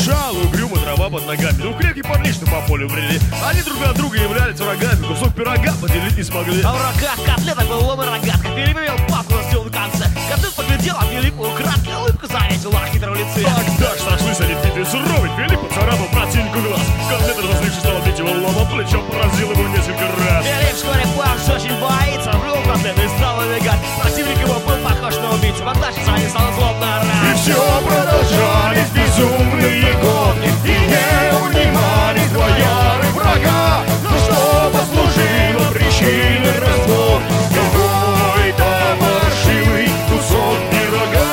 шуршал, угрюмо трава под ногами. Ну, крепкий парнишка по полю брели. Они друг от друга являлись врагами. Кусок пирога поделить не смогли. А в рогах котлета был лом и рогатка. Перевел папку на стол на конце. Котлет поглядел, а Филипп украдкой улыбку заметила в хитром лице. Тогда ж сошлись они битые суровый. Филипп поцарапал противнику глаз. Котлет, разозлившись, стал бить его ломом. Плечом поразил его несколько раз. Филипп вскоре понял, что очень боится. Врыл котлет и стал убегать. Противник его был похож на убийцу. Поддашься, они стал злобно орать. И все продолжались безумные гонки. И не унимались два ярых врага. Но что послужило причиной разборки? Какой-то паршивый кусок пирога.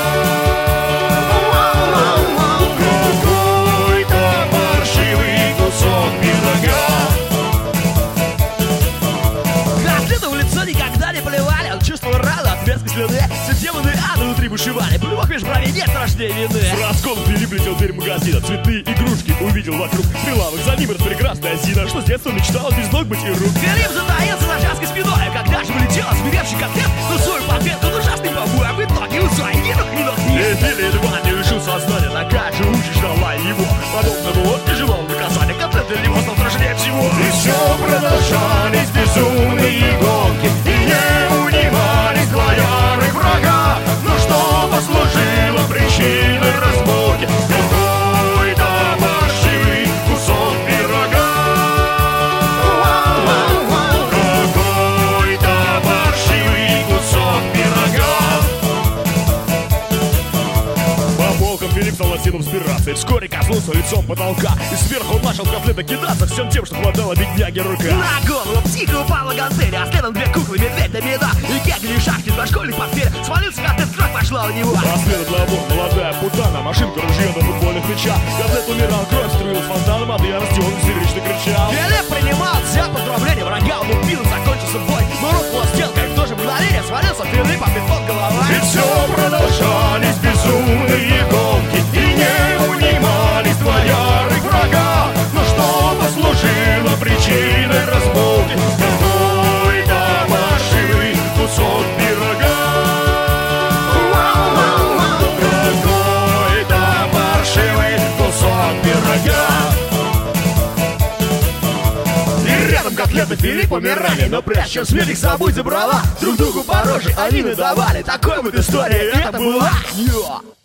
Какой-то паршивый кусок пирога. Котлету в лицо никогда не плевали. Он чувствовал рану от мерзкой слюны. Все демоны ада внутри бушевали. Плювок меж бровей нет страшнее вины. С расколом Филипп летел в дверь магазина. Цветные игрушки увидел вокруг. Прилавок за ним рос прекрасная осина, что с детства мечтал без ног быть и рук. Филипп затаился за женской спиной. Когда же влетел озверевший котлет, но свою победу он ужасный побои. А в итоге у своих ног И Филипп едва не лишил сознания. Такая же участь ждала его. Подобному он переживал наказание. Котлет для него стал страшнее всего. И все продолжались безумные гонки. И не унимались два ярых врага. Но что послужило причиной разборки? Какой-то паршивый кусок пирога. Какой-то паршивый кусок пирога. По полкам Филипп стал насилом взбираться. И вскоре коснулся лицом потолка. И сверху он начал в котлета кидаться всем тем, что хватало бедняге рука. на голову психа упала гантель, а следом две куклы, медведь да меда. И кегли, шашки, два школьных портфеля. Свалился котлет, кровь пошла у него. А следом забор, молодая путана, машинка ружье на футбольных мячах. Котлет умирал, кровь струилась фонтаном, от ярости он истерично кричал. Филипп принимал все поздравления врага, он убил и закончился бой. Но руку сделка, и в то же мгновение свалился Филипп, а под головой. И все продолжались безумные гонки. И не унимались два ярых врага. Но что послужило причиной разборки? Какой-то паршивый кусок пирога. Какой-то паршивый кусок пирога. И рядом котлеты Филипп умирали, но пряча смерть их с собой забрала. Друг другу по роже они надавали. Такой вот история это была.